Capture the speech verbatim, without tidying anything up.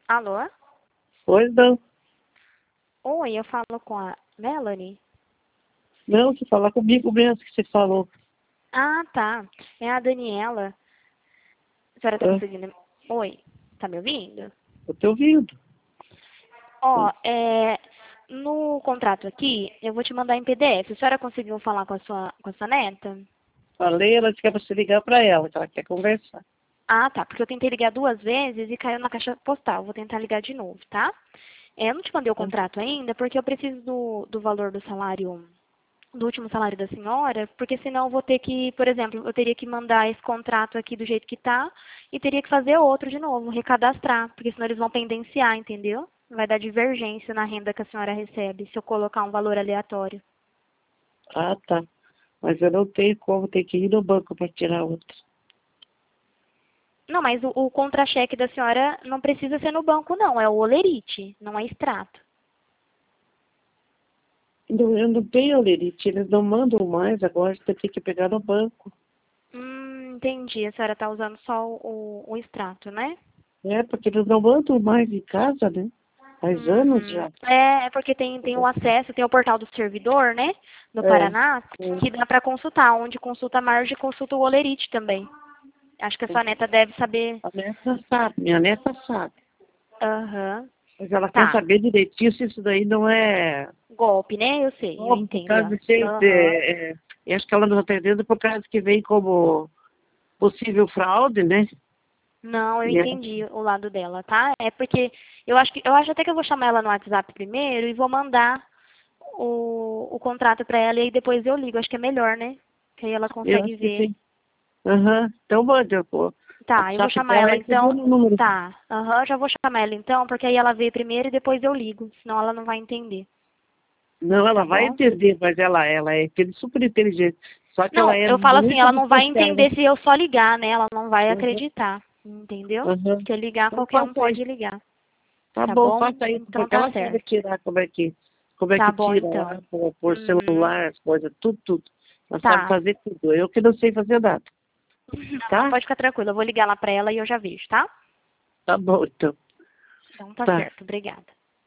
Alô? Pois não. Oi, eu falo com a Melanie? Não, você falar comigo mesmo que você falou. Ah, tá. É a Daniela. A senhora tá Ah, conseguindo... Oi, tá me ouvindo? eu tô ouvindo. Ó, é... No contrato aqui, eu vou te mandar em P D F. A senhora conseguiu falar com a sua, com a sua neta? Falei, ela disse que é pra você ligar pra ela, que ela quer conversar. Ah, tá. Porque eu tentei ligar duas vezes e caiu na caixa postal. Vou tentar ligar de novo, tá? É, eu não te mandei o Ah, contrato ainda, porque eu preciso do, do valor do salário, do último salário da senhora, porque senão eu vou ter que, por exemplo, eu teria que mandar esse contrato aqui do jeito que tá e teria que fazer outro de novo, recadastrar, porque senão eles vão pendenciar, entendeu? Vai dar divergência na renda que a senhora recebe se eu colocar um valor aleatório. ah, tá. Mas eu não tenho como, tem que ir no banco pra tirar outro. Não, mas o, o contra-cheque da senhora não precisa ser no banco, não. É o olerite, não é extrato. Não, eu não tenho olerite, eles não mandam mais agora, você tem que pegar no banco. Hum, entendi. A senhora está usando só o, o extrato, né? É, porque eles não mandam mais em casa, né? Faz anos Uhum. já. É, é porque tem, tem o acesso, tem o portal do servidor, né? No É, Paraná, é. que dá para consultar. Onde consulta a margem, consulta o olerite também. Acho que a sua neta deve saber. A neta sabe, minha neta sabe. Aham. Mas ela quer Tá. saber direitinho se isso daí não é. Golpe, né? Eu sei, eu Como por entendo causa ela. de ser. Aham. É, é, eu acho que ela não está entendendo por causa que vem como possível fraude, né? Não, eu E é, entendi o lado dela, tá? É porque eu acho que eu acho até que eu vou chamar ela no WhatsApp primeiro e vou mandar o, o contrato para ela e aí depois eu ligo. Acho que é melhor, né? Que aí ela eu consegue acho que ver. sim. Aham. Então manda, pô. O Tá, eu vou WhatsApp chamar dela ela é esse então. número. Tá, aham, já vou chamar ela então, porque aí ela vê primeiro e depois eu ligo, senão ela não vai entender, Não, tá ela vai bom? entender, mas ela, ela é aquele super inteligente. Só que ela Não, é eu falo assim, muito ela não vai desconfiada. entender se eu só ligar, né? Ela não vai Aham. acreditar, entendeu? Aham. Porque ligar, Então qualquer um faça pode isso. ligar, Tá tá bom, bom? faça isso, Então porque tá ela sabe certo. tirar como é que, como é Tá que bom tira lá então. por, por Uhum. celular, as coisas, tudo, tudo. Ela sabe Tá. fazer tudo. Eu que não sei fazer nada. Não, Tá? pode ficar tranquila, eu vou ligar lá pra ela e eu já vejo, tá? Tá bom, então. Então tá Tá. certo, obrigada.